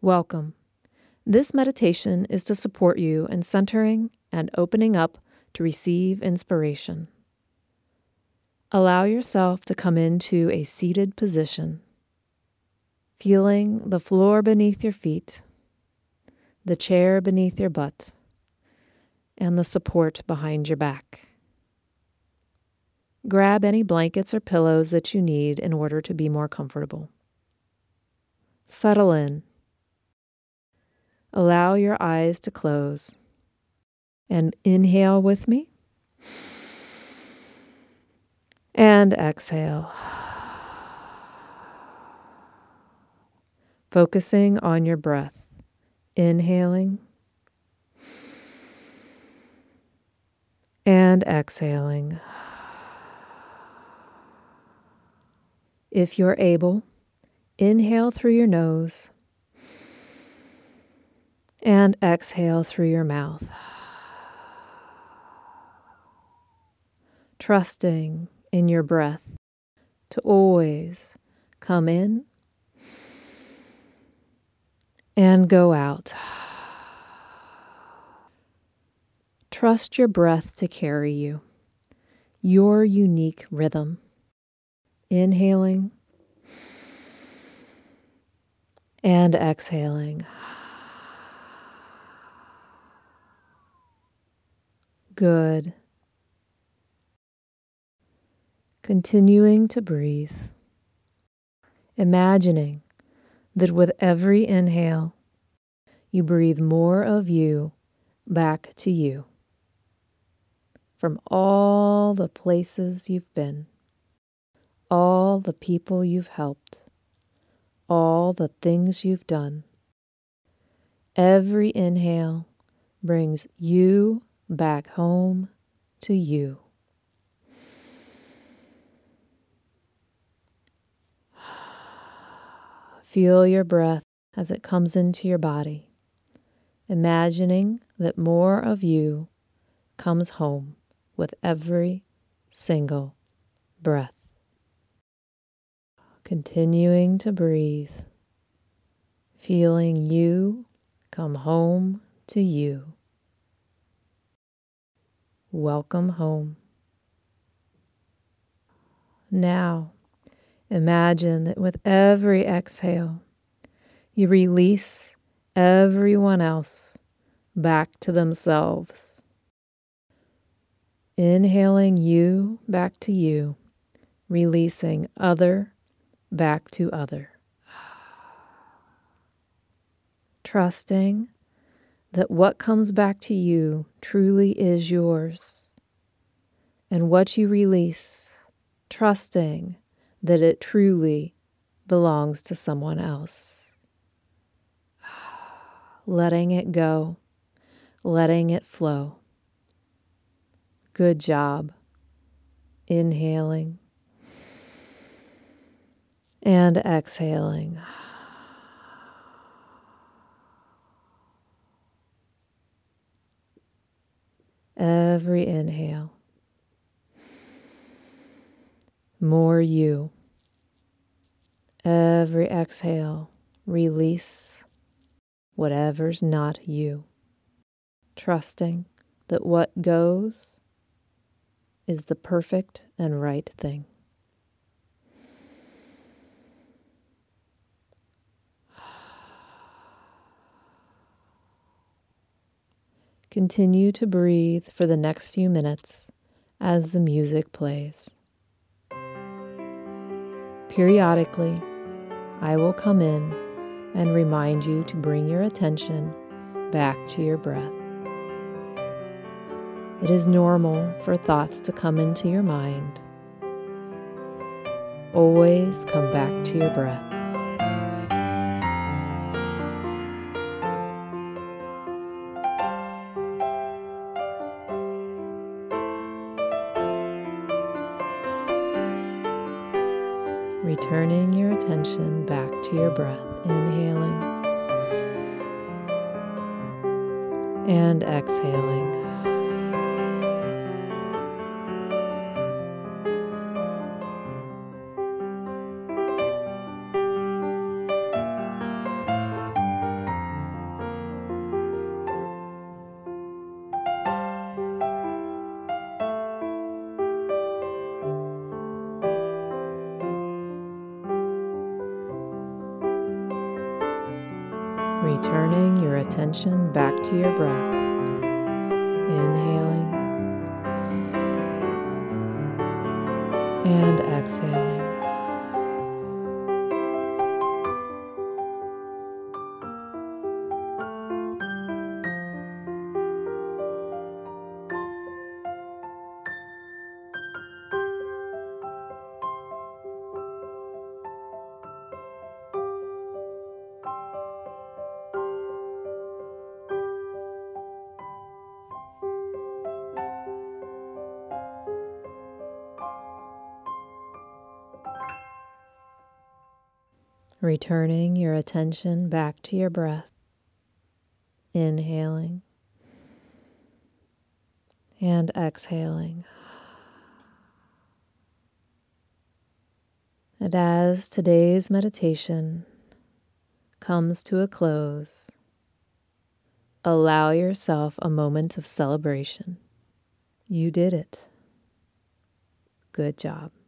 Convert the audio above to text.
Welcome. This meditation is to support you in centering and opening up to receive inspiration. Allow yourself to come into a seated position, feeling the floor beneath your feet, the chair beneath your butt, and the support behind your back. Grab any blankets or pillows that you need in order to be more comfortable. Settle in. Allow your eyes to close and inhale with me and exhale. Focusing on your breath. Inhaling and exhaling. If you're able, inhale through your nose and exhale through your mouth. Trusting in your breath to always come in and go out. Trust your breath to carry you, your unique rhythm. Inhaling and exhaling. Good. Continuing to breathe. Imagining that with every inhale, you breathe more of you back to you. From all the places you've been, all the people you've helped, all the things you've done. Every inhale brings you back home to you. Feel your breath as it comes into your body, imagining that more of you comes home with every single breath. Continuing to breathe, feeling you come home to you. Welcome home. Now, imagine that with every exhale, you release everyone else back to themselves. Inhaling you back to you, releasing other back to other. Trusting that what comes back to you truly is yours, and what you release, trusting that it truly belongs to someone else. Letting it go, letting it flow. Good job. Inhaling and exhaling. Every inhale, more you. Every exhale, release whatever's not you. Trusting that what goes is the perfect and right thing. Continue to breathe for the next few minutes as the music plays. Periodically, I will come in and remind you to bring your attention back to your breath. It is normal for thoughts to come into your mind. Always come back to your breath. Returning your attention back to your breath, inhaling and exhaling. Returning your attention back to your breath. Inhaling and exhaling. Returning your attention back to your breath. Inhaling and exhaling. And as today's meditation comes to a close, allow yourself a moment of celebration. You did it. Good job.